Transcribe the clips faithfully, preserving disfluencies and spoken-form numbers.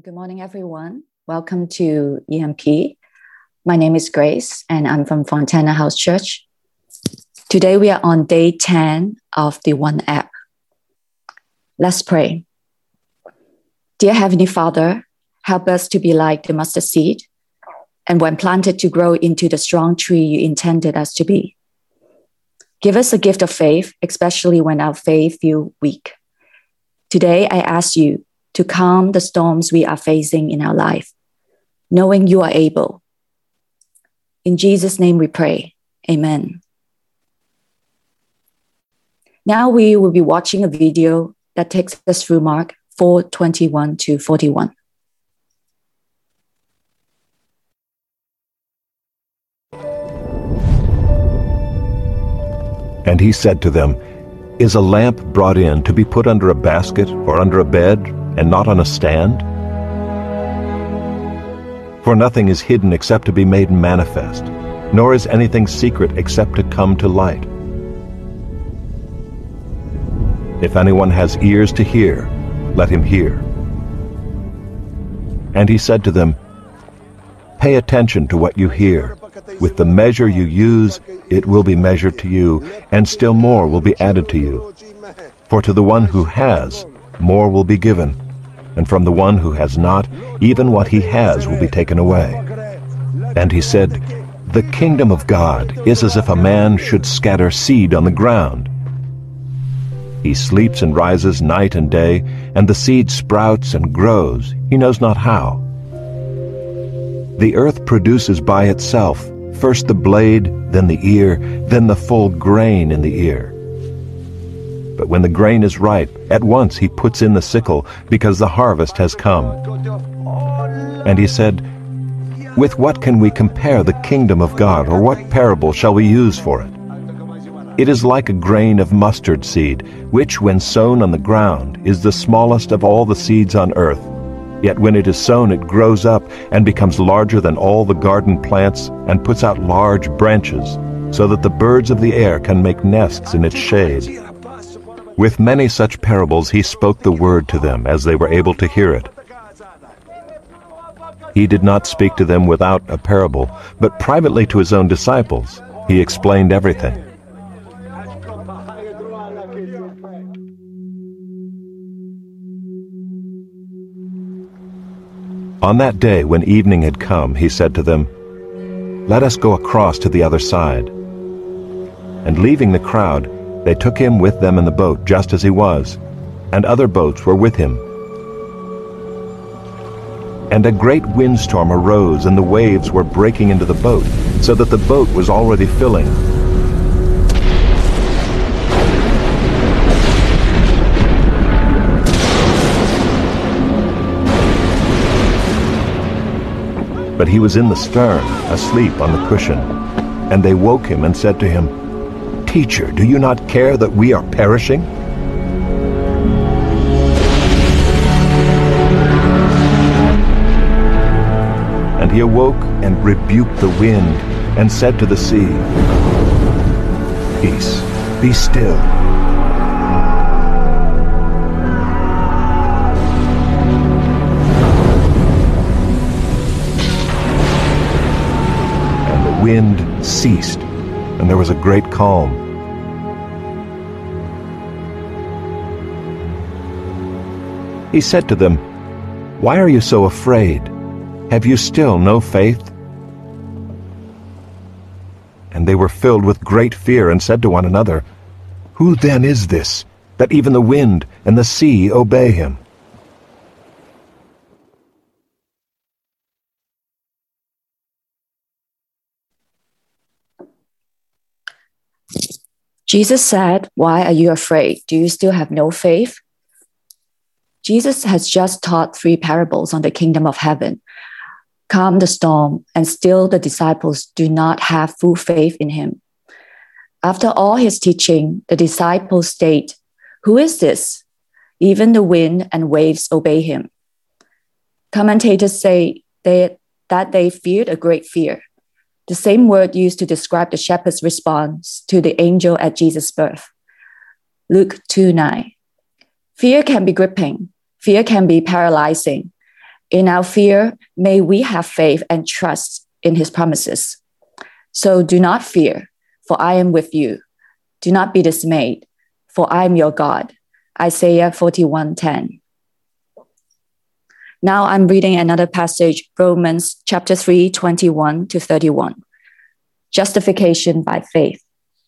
Good morning, everyone. Welcome to E M P. My name is Grace, and I'm from Fontana House Church. Today, we are on day ten of the One app. Let's pray. Dear Heavenly Father, help us to be like the mustard seed, and when planted, to grow into the strong tree you intended us to be. Give us a gift of faith, especially when our faith feels weak. Today, I ask you to calm the storms we are facing in our life, knowing you are able. In Jesus' name we pray. Amen. Now we will be watching a video that takes us through Mark four twenty-one to forty-one. And he said to them, "Is a lamp brought in to be put under a basket or under a bed, and not on a stand? For nothing is hidden except to be made manifest, nor is anything secret except to come to light. If anyone has ears to hear, let him hear." And he said to them, "Pay attention to what you hear. With the measure you use, it will be measured to you, and still more will be added to you. For to the one who has, more will be given, and from the one who has not, even what he has will be taken away." And he said, "The kingdom of God is as if a man should scatter seed on the ground. He sleeps and rises night and day, and the seed sprouts and grows, he knows not how. The earth produces by itself first the blade, then the ear, then the full grain in the ear. But when the grain is ripe, at once he puts in the sickle, because the harvest has come." And he said, "With what can we compare the kingdom of God, or what parable shall we use for it? It is like a grain of mustard seed, which when sown on the ground is the smallest of all the seeds on earth. Yet when it is sown, it grows up and becomes larger than all the garden plants, and puts out large branches, so that the birds of the air can make nests in its shade." With many such parables he spoke the word to them, as they were able to hear it. He did not speak to them without a parable, but privately to his own disciples he explained everything. On that day, when evening had come, he said to them, "Let us go across to the other side." And leaving the crowd, they took him with them in the boat, just as he was, and other boats were with him. And a great windstorm arose, and the waves were breaking into the boat, so that the boat was already filling. But he was in the stern, asleep on the cushion. And they woke him and said to him, "Teacher, do you not care that we are perishing?" And he awoke and rebuked the wind, and said to the sea, "Peace, be still." Wind ceased, and there was a great calm. He said to them, "Why are you so afraid? Have you still no faith?" And they were filled with great fear, and said to one another, "Who then is this, that even the wind and the sea obey him?" Jesus said, "Why are you afraid? Do you still have no faith?" Jesus has just taught three parables on the kingdom of heaven, calmed the storm, and still the disciples do not have full faith in him. After all his teaching, the disciples state, "Who is this? Even the wind and waves obey him." Commentators say they, that they feared a great fear, the same word used to describe the shepherd's response to the angel at Jesus' birth. Luke two nine. Fear can be gripping. Fear can be paralyzing. In our fear, may we have faith and trust in his promises. So do not fear, for I am with you. Do not be dismayed, for I am your God. Isaiah forty-one ten. Now I'm reading another passage, Romans chapter three, twenty-one to thirty-one. Justification by faith.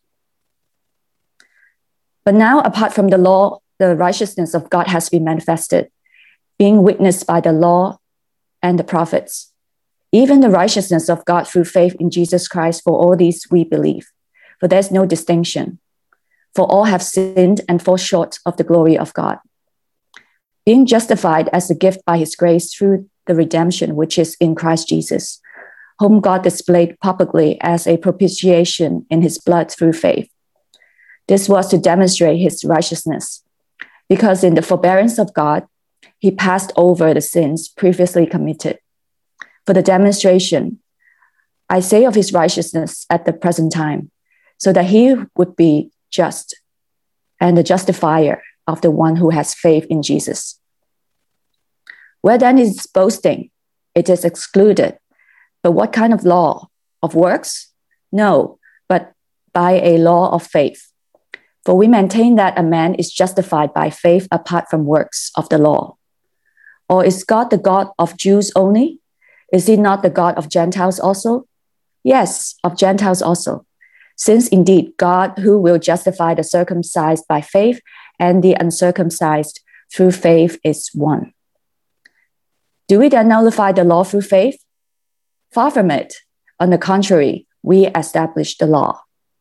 But now, apart from the law, the righteousness of God has been manifested, being witnessed by the law and the prophets, even the righteousness of God through faith in Jesus Christ. For all these we believe, for there's no distinction. For all have sinned and fall short of the glory of God, being justified as a gift by his grace through the redemption which is in Christ Jesus, whom God displayed publicly as a propitiation in his blood through faith. This was to demonstrate his righteousness, because in the forbearance of God, he passed over the sins previously committed. For the demonstration, I say, of his righteousness at the present time, so that he would be just and the justifier of the one who has faith in Jesus. Where then is boasting? It is excluded. But what kind of law? Of works? No, but by a law of faith. For we maintain that a man is justified by faith apart from works of the law. Or is God the God of Jews only? Is he not the God of Gentiles also? Yes, of Gentiles also. Since indeed God, who will justify the circumcised by faith and the uncircumcised through faith, is one. Do we then nullify the law through faith? Far from it. On the contrary, we establish the law.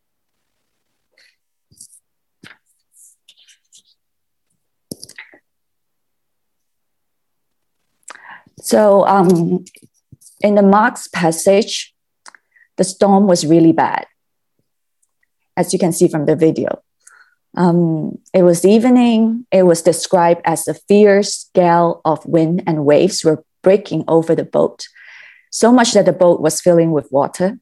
So um, in the Mark's passage, the storm was really bad, as you can see from the video. Um, it was evening. It was described as a fierce gale of wind, and waves were breaking over the boat, so much that the boat was filling with water.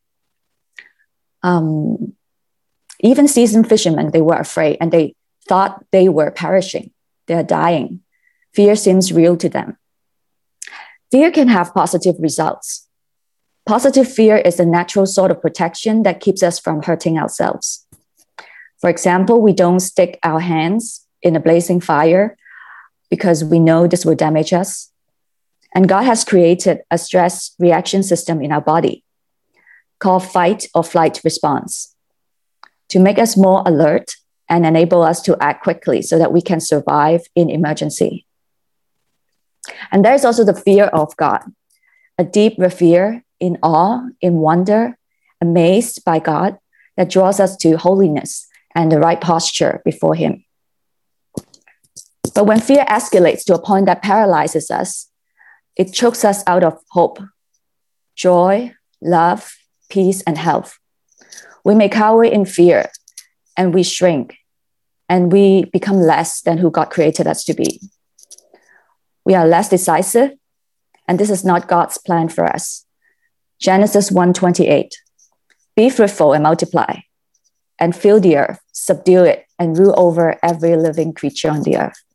Um, even seasoned fishermen, they were afraid, and they thought they were perishing. They are dying. Fear seems real to them. Fear can have positive results. Positive fear is a natural sort of protection that keeps us from hurting ourselves. For example, we don't stick our hands in a blazing fire because we know this will damage us. And God has created a stress reaction system in our body called fight or flight response to make us more alert and enable us to act quickly so that we can survive in emergency. And there's also the fear of God, a deep revere, in awe, in wonder, amazed by God that draws us to holiness and the right posture before him. But when fear escalates to a point that paralyzes us, it chokes us out of hope, joy, love, peace, and health. We may cower in fear, and we shrink, and we become less than who God created us to be. We are less decisive, and this is not God's plan for us. Genesis one twenty-eight, be fruitful and multiply, and fill the earth, subdue it, and rule over every living creature on the earth.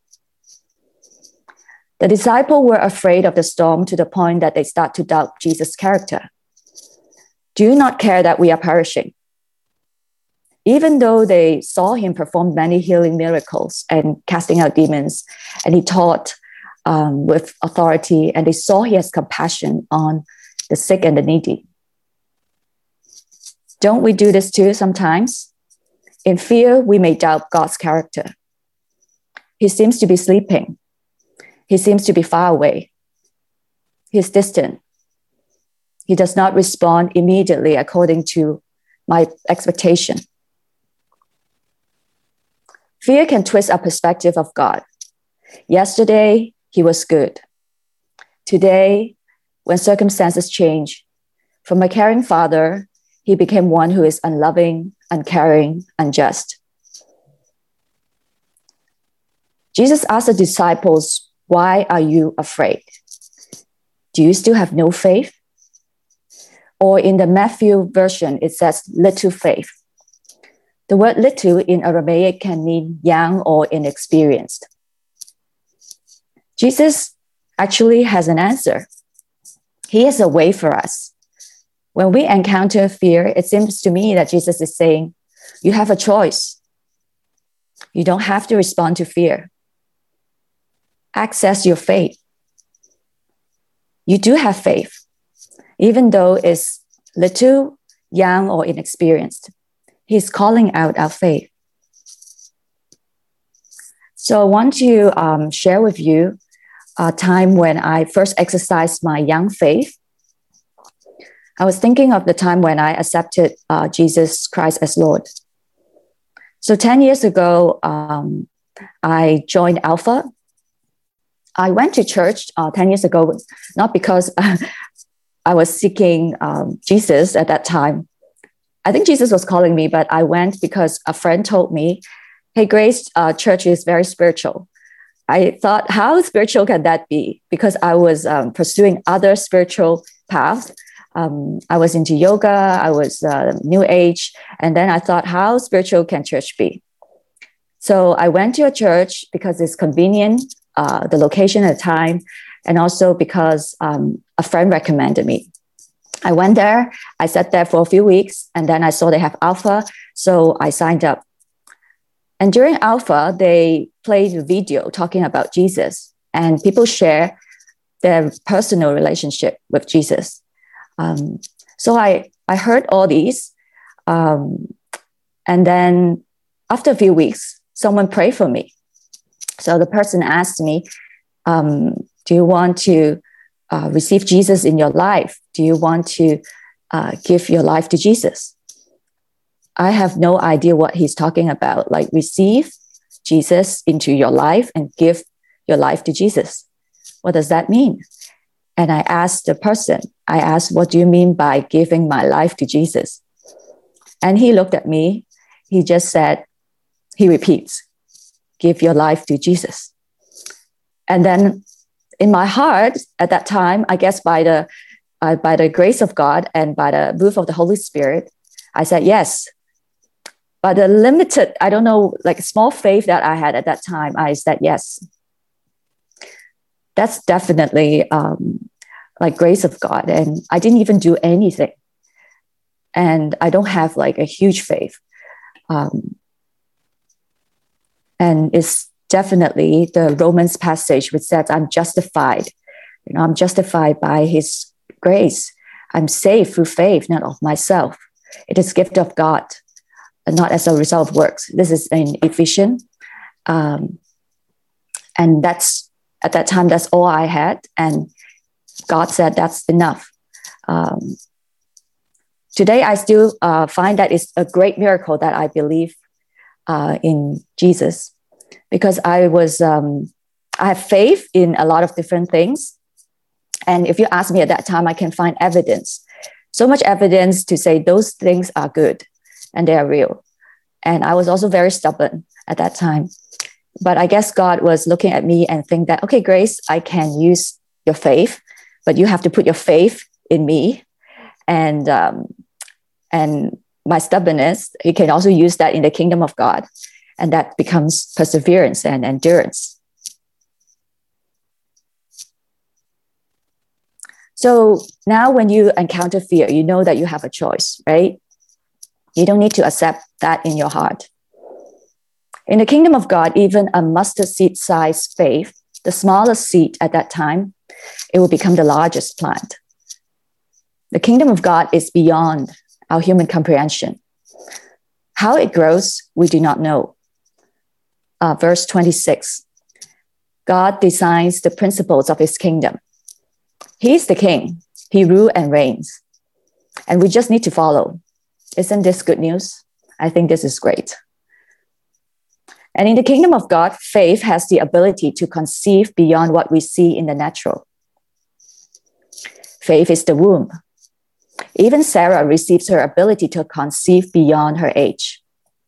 The disciples were afraid of the storm to the point that they start to doubt Jesus' character. Do you not care that we are perishing? Even though they saw him perform many healing miracles and casting out demons, and he taught um, with authority, and they saw he has compassion on the sick and the needy. Don't we do this too sometimes? In fear, we may doubt God's character. He seems to be sleeping. He seems to be far away. He's distant. He does not respond immediately according to my expectation. Fear can twist our perspective of God. Yesterday, he was good. Today, when circumstances change, from a caring father, he became one who is unloving, uncaring, unjust. Jesus asked the disciples, why are you afraid? Do you still have no faith? Or in the Matthew version, it says little faith. The word little in Aramaic can mean young or inexperienced. Jesus actually has an answer. He has a way for us. When we encounter fear, it seems to me that Jesus is saying, you have a choice. You don't have to respond to fear. Access your faith. You do have faith, even though it's little, young, or inexperienced. He's calling out our faith. So I want to um, share with you a time when I first exercised my young faith. I was thinking of the time when I accepted uh, Jesus Christ as Lord. So ten years ago, um, I joined Alpha. I went to church uh, ten years ago, not because I was seeking um, Jesus at that time. I think Jesus was calling me, but I went because a friend told me, hey, Grace, uh, church is very spiritual. I thought, how spiritual can that be? Because I was um, pursuing other spiritual paths. Um, I was into yoga, I was uh, New Age, and then I thought, how spiritual can church be? So I went to a church because it's convenient, uh, the location at the time, and also because um, a friend recommended me. I went there, I sat there for a few weeks, and then I saw they have Alpha, so I signed up. And during Alpha, they played a video talking about Jesus, and people share their personal relationship with Jesus. Um, so I, I heard all these. Um, and then after a few weeks, someone prayed for me. So the person asked me, um, do you want to uh, receive Jesus in your life? Do you want to uh, give your life to Jesus? I have no idea what he's talking about, like receive Jesus into your life and give your life to Jesus. What does that mean? And I asked the person, I asked, what do you mean by giving my life to Jesus? And he looked at me. He just said, he repeats, give your life to Jesus. And then in my heart at that time, I guess by the, uh, by the grace of God and by the move of the Holy Spirit, I said, yes. But the limited, I don't know, like small faith that I had at that time, I said, yes. That's definitely um, like grace of God. And I didn't even do anything. And I don't have like a huge faith. Um, and it's definitely the Romans passage which says I'm justified. You know, I'm justified by his grace. I'm saved through faith, not of myself. It is gift of God, not as a result of works. This is in Ephesians. Um, and that's, at that time, that's all I had. And God said, that's enough. Um, today, I still uh, find that it's a great miracle that I believe uh, in Jesus, because I was, um, I have faith in a lot of different things. And if you ask me at that time, I can find evidence, so much evidence to say those things are good and they are real. And I was also very stubborn at that time. But I guess God was looking at me and think that, okay, Grace, I can use your faith, but you have to put your faith in me. And, um, and my stubbornness, he can also use that in the kingdom of God. And that becomes perseverance and endurance. So now when you encounter fear, you know that you have a choice, right? You don't need to accept that in your heart. In the kingdom of God, even a mustard seed size faith, the smallest seed at that time, it will become the largest plant. The kingdom of God is beyond our human comprehension. How it grows, we do not know. Uh, verse twenty-six, God designs the principles of his kingdom. He is the king. He rules and reigns. And we just need to follow. Isn't this good news? I think this is great. And in the kingdom of God, faith has the ability to conceive beyond what we see in the natural. Faith is the womb. Even Sarah receives her ability to conceive beyond her age.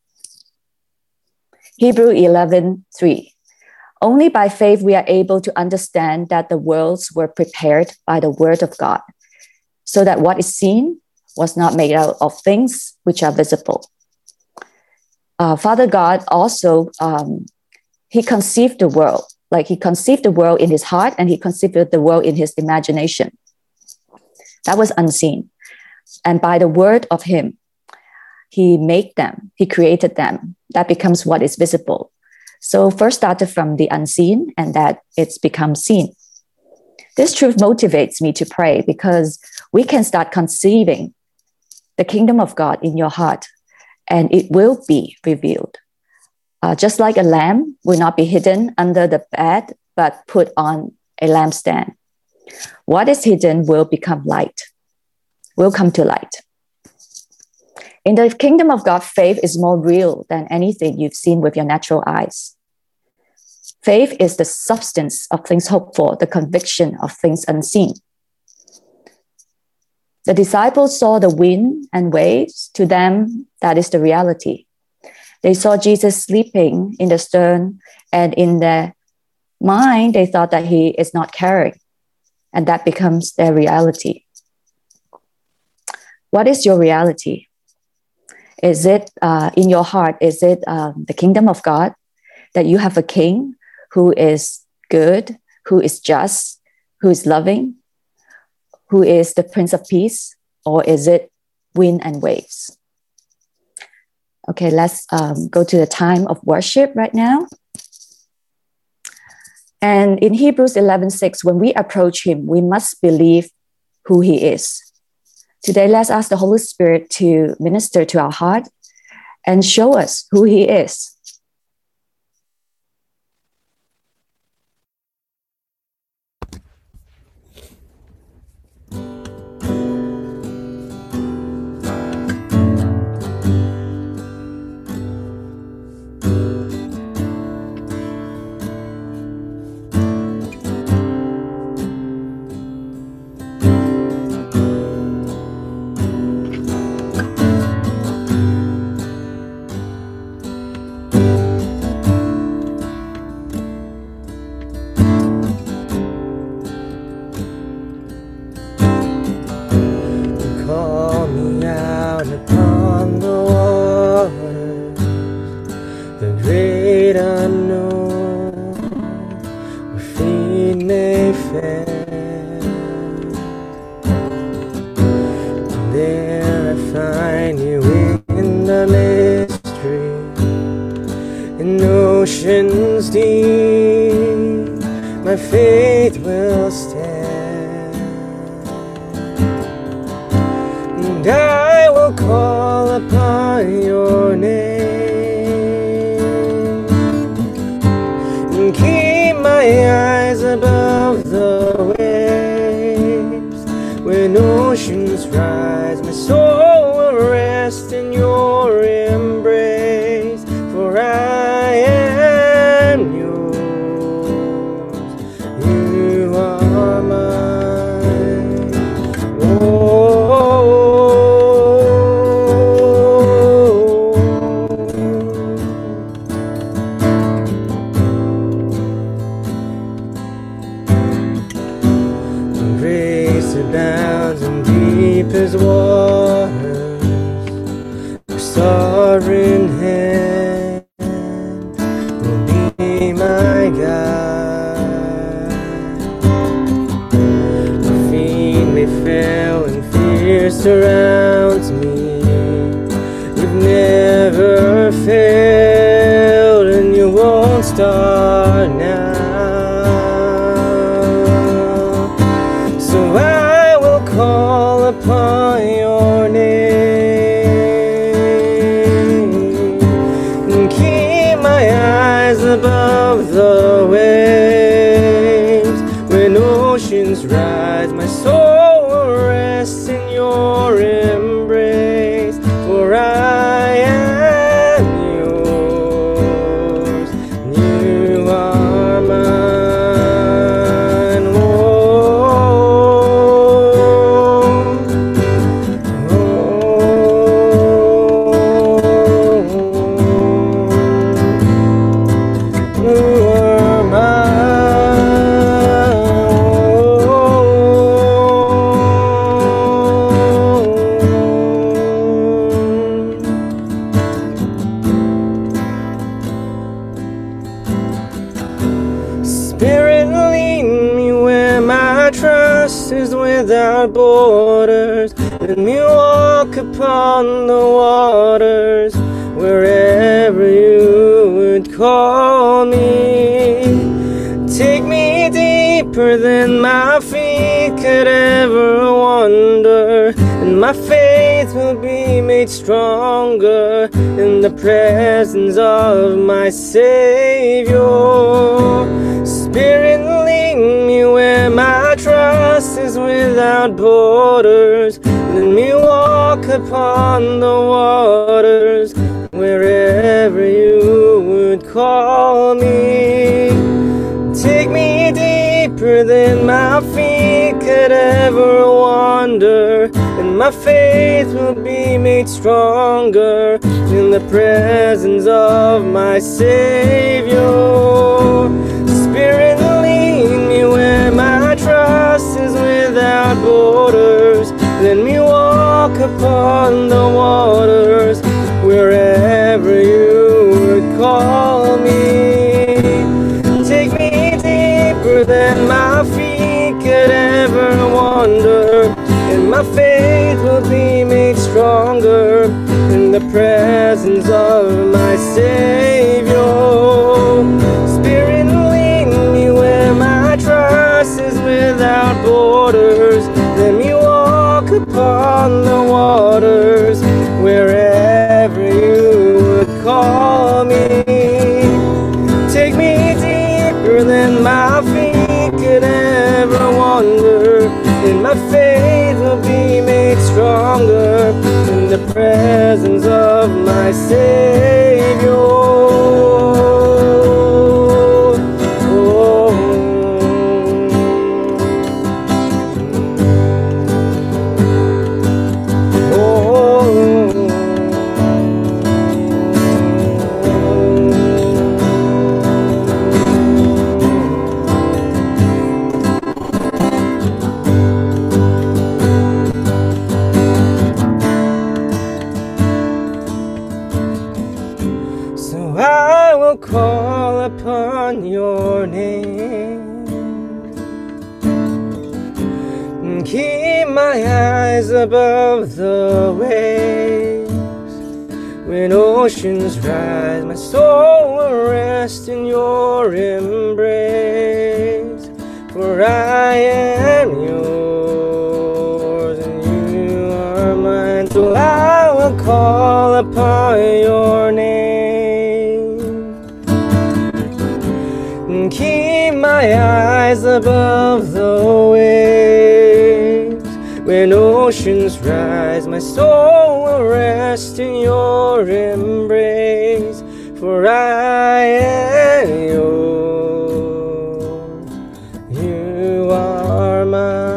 Hebrews eleven three. Only by faith we are able to understand that the worlds were prepared by the word of God, so that what is seen was not made out of things which are visible. Uh, Father God also, um, he conceived the world Like he conceived the world in his heart and he conceived the world in his imagination. That was unseen. And by the word of him, he made them, he created them. That becomes what is visible. So first started from the unseen and that it's become seen. This truth motivates me to pray because we can start conceiving the kingdom of God in your heart and it will be revealed. Uh, just like a lamp will not be hidden under the bed, but put on a lampstand. What is hidden will become light, will come to light. In the kingdom of God, faith is more real than anything you've seen with your natural eyes. Faith is the substance of things hoped for, the conviction of things unseen. The disciples saw the wind and waves. To them, that is the reality. They saw Jesus sleeping in the stern, and in their mind, they thought that he is not caring, and that becomes their reality. What is your reality? Is it uh, in your heart? Is it um, the kingdom of God, that you have a king who is good, who is just, who is loving, who is the Prince of Peace, or is it wind and waves? Okay, let's um, go to the time of worship right now. And in Hebrews eleven six, when we approach him, we must believe who he is. Today, let's ask the Holy Spirit to minister to our heart and show us who he is. Oceans deep, my faith will stand, and I will call upon your name, and keep my eyes above the waves. When oceans rise, my soul will rest in your embrace, for I as waters, your sovereign hand will be my guide. My feet may fail and fear surrounds me. You've never failed and you won't start now. So I will call upon your name and keep my eyes above the waves. When oceans rise, my soul will rest in your embrace, for I am yours, and you are mine. trust is without borders. Let me walk upon the waters wherever you would call me. Take me deeper than my feet could ever wander, and my faith will be made stronger in the presence of my Savior. Spirit, lead me where my trust is without borders. Let me walk upon the waters wherever you would call me. Take me deeper than my feet could ever wander, and my faith will be made stronger in the presence of my Savior. Spirit, lead me where my trust is without borders. Let me walk upon the waters wherever you would call me. Take me deeper than my feet could ever wander, and my faith will be made stronger in the presence of my Savior. Spirit, lead me where my trust is without borders. Let me walk upon the waters wherever you would call me. Take me deeper than my feet could ever wander, and my faith will be made stronger in the presence of my Savior. Call upon your name, and keep my eyes above the waves. When oceans rise, my soul will rest in your embrace. For I am yours and you are mine, so I will call upon your name. Keep my eyes above the waves. When oceans rise, my soul will rest in your embrace. For I am yours, you are mine.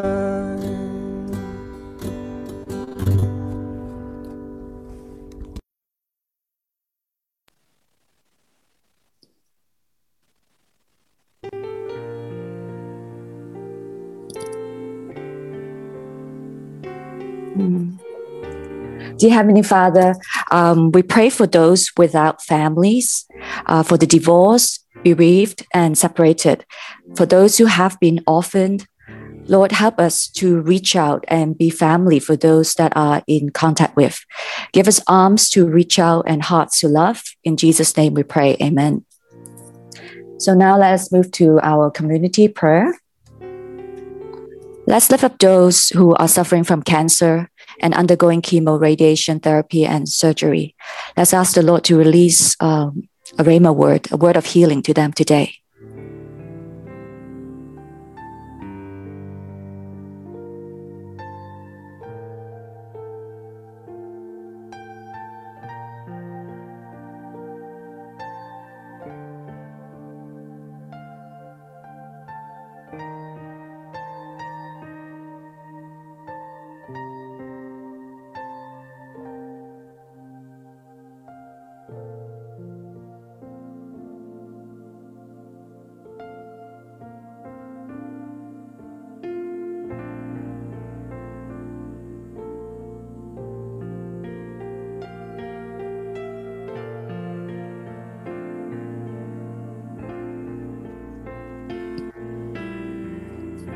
Dear Heavenly Father, um, we pray for those without families, uh, for the divorced, bereaved, and separated, for those who have been orphaned. Lord, help us to reach out and be family for those that are in contact with. Give us arms to reach out and hearts to love. In Jesus' name we pray, amen. So now let us move to our community prayer. Let's lift up those who are suffering from cancer and undergoing chemo, radiation therapy, and surgery. Let's ask the Lord to release um, a rhema word, a word of healing to them today.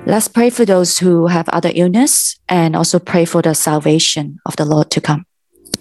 Let's pray for those who have other illness and also pray for the salvation of the Lord to come.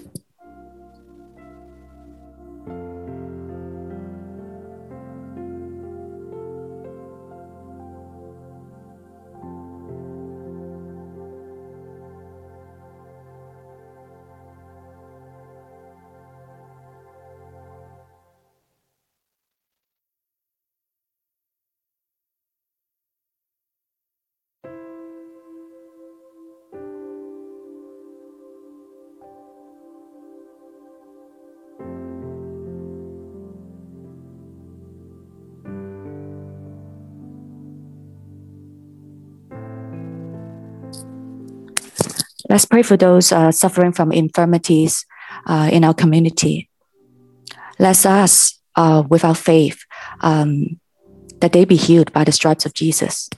Let's pray for those uh, suffering from infirmities uh, in our community. Let's ask uh, with our faith um, that they be healed by the stripes of Jesus.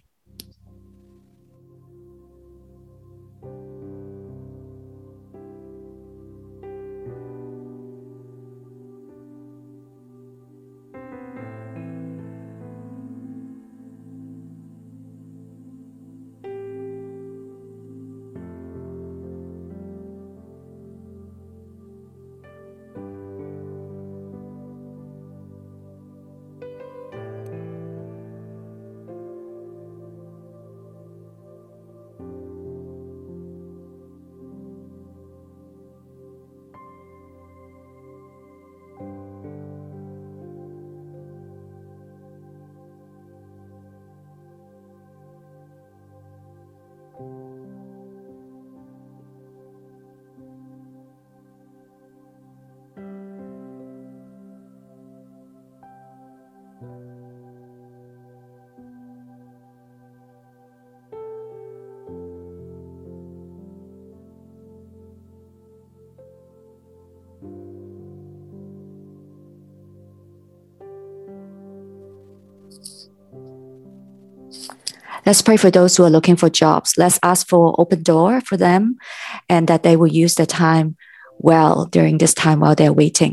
Let's pray for those who are looking for jobs. Let's ask for open door for them and that they will use their time well during this time while they're waiting.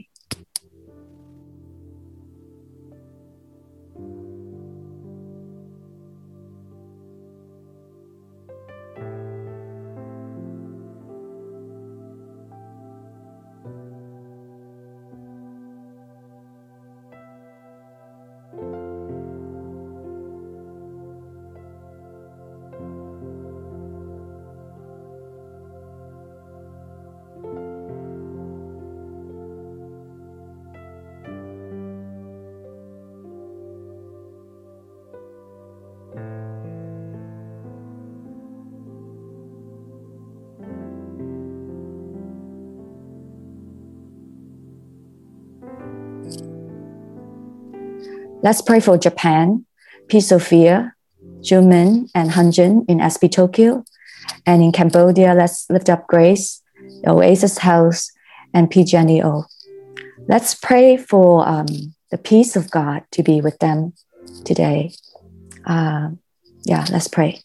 Let's pray for Japan, P. Sophia, Jumin, and Hanjin in S P Tokyo. And in Cambodia, let's lift up Grace, Oasis House, and P. Jenny O. Let's pray for um, the peace of God to be with them today. Uh, yeah, let's pray.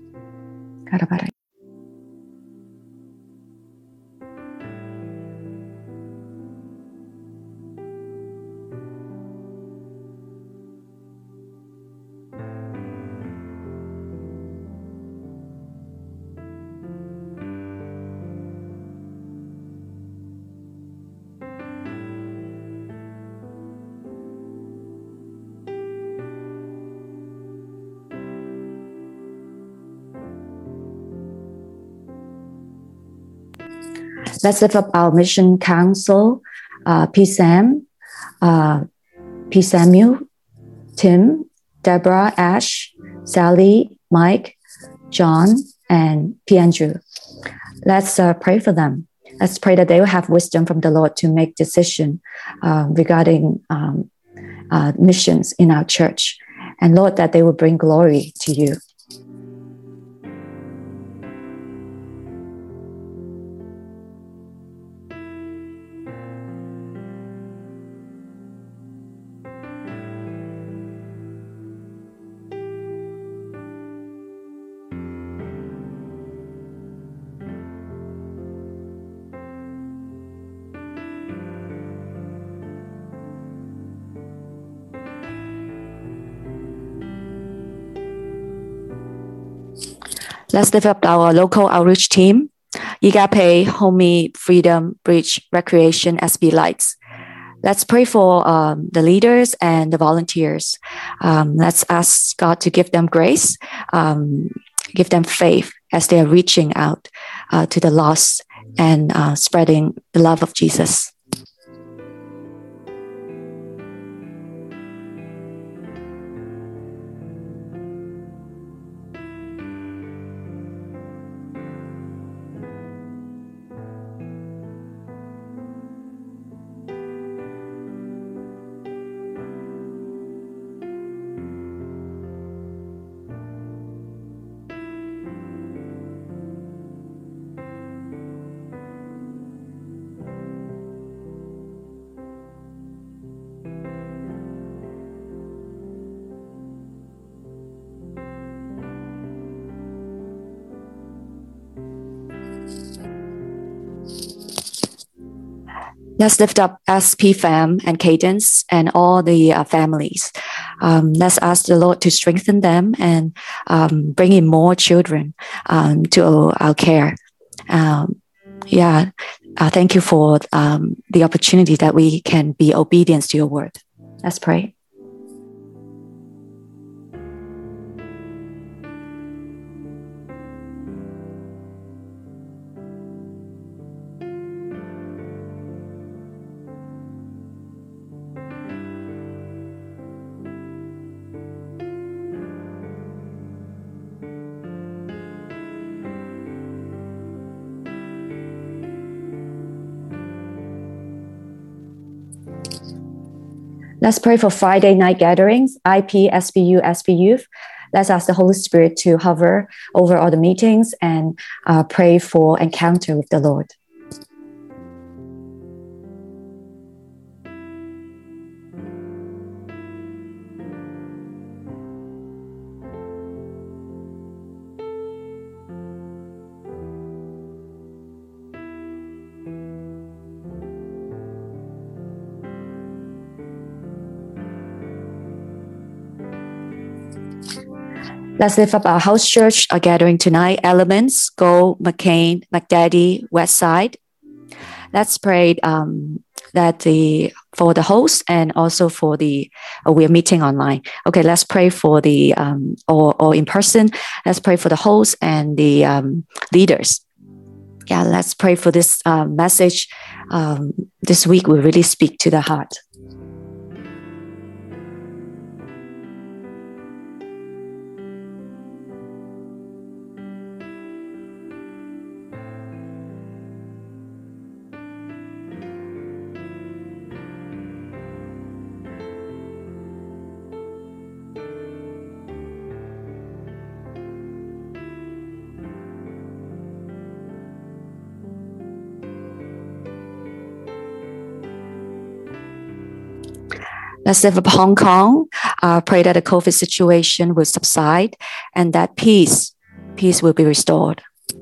Let's lift up our mission council, uh, P. Sam, uh, P. Samuel, Tim, Deborah, Ash, Sally, Mike, John, and P. Andrew. Let's uh, pray for them. Let's pray that they will have wisdom from the Lord to make decision uh, regarding um, uh, missions in our church. And Lord, that they will bring glory to you. Let's lift up our local outreach team, Yigape, Homey, Freedom, Bridge, Recreation, S B Lights. Let's pray for um, the leaders and the volunteers. Um, let's ask God to give them grace, um, give them faith as they are reaching out uh, to the lost and uh, spreading the love of Jesus. Let's lift up S P Fam and Cadence and all the uh, families. Um, let's ask the Lord to strengthen them and um, bring in more children um, to our care. Um, yeah, uh, thank you for um, the opportunity that we can be obedient to your word. Let's pray. Let's pray for Friday night gatherings, I P, S B U, S B Youth. Let's ask the Holy Spirit to hover over all the meetings and uh, pray for encounter with the Lord. Let's lift up our house church, our gathering tonight. Elements, Go, McCain, McDaddy, Westside. Let's pray um, that the for the host and also for the uh, we're meeting online. Okay, let's pray for the um, or or in person. Let's pray for the host and the um, leaders. Yeah, let's pray for this uh, message. Um, this week will really speak to the heart. Let's lift up Hong Kong. Uh, pray that the COVID situation will subside and that peace, peace will be restored.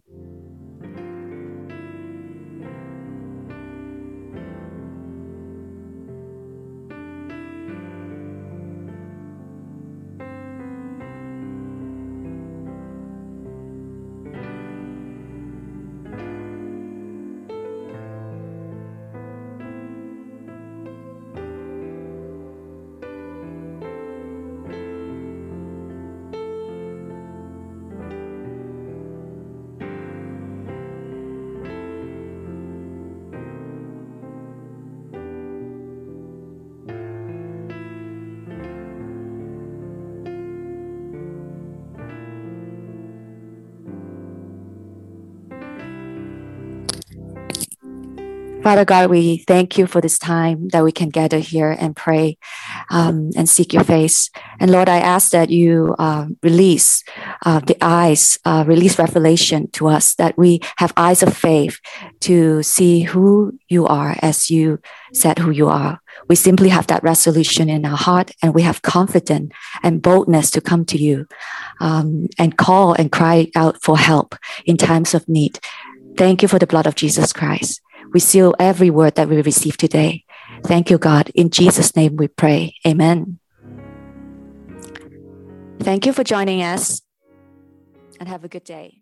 Father God, we thank you for this time that we can gather here and pray um, and seek your face. And Lord, I ask that you uh, release uh, the eyes, uh, release revelation to us, that we have eyes of faith to see who you are as you said who you are. We simply have that resolution in our heart and we have confidence and boldness to come to you um, and call and cry out for help in times of need. Thank you for the blood of Jesus Christ. We seal every word that we receive today. Thank you, God. In Jesus' name we pray. Amen. Thank you for joining us and have a good day.